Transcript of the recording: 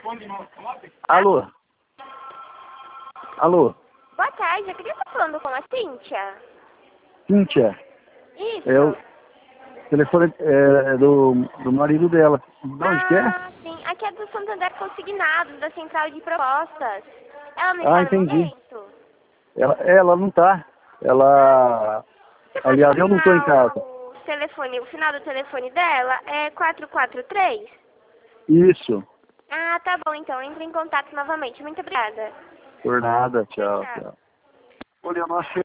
Alô? Alô? Boa tarde, eu queria estar falando com a Cíntia. Cíntia? Isso. É o telefone do marido dela. De onde que é? Sim. Aqui é do Santander Consignados, da Central de Propostas. Ela não está no Entendi. momento? Ela não tá. Ela... Você pode Aliás, eu não tô em confirmar casa. o final do telefone dela é 443? Isso. Ah, tá bom, então. Entre em contato novamente. Muito obrigada. Por nada. Tchau, Tchau. tchau. Olha, eu não achei.